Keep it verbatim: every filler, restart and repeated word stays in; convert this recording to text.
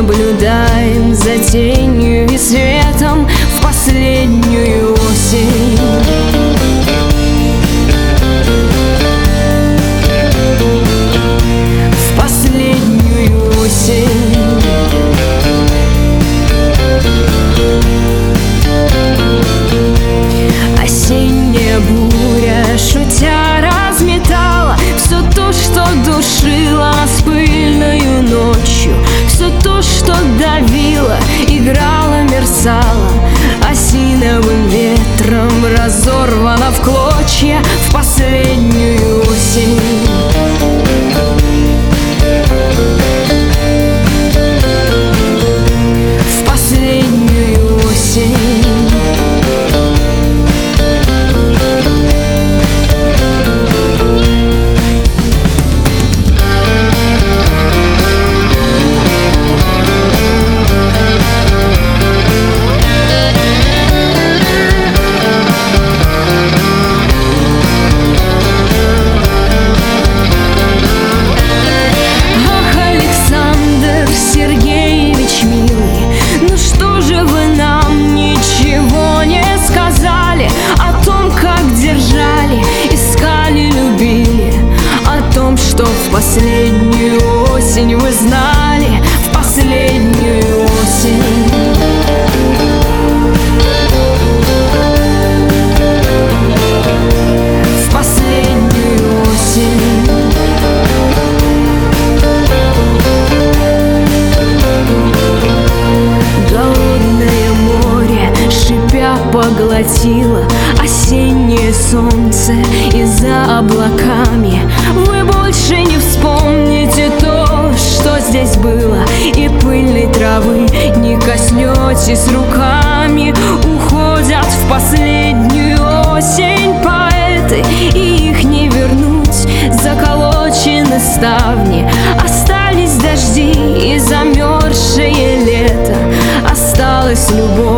наблюдаем за тенью и светом в последнюю осень. В последнюю осень. Осенняя буря, шутя, разметала все то, что душило нас пыльною ночью, все то, что давило, играло, мерцало, осиновым ветром разорвано в клочья в последнюю осень. В последнюю осень. В последнюю осень вы знали, в последнюю осень. В последнюю осень. Голодное море, шипя, поглотило осеннее солнце, и за облаками вы больше не вспомните то, что здесь было, и пыльной травы не коснетесь руками. Уходят в последнюю осень поэты, и их не вернуть, заколочены ставни. Остались дожди и замерзшее лето, осталась любовь.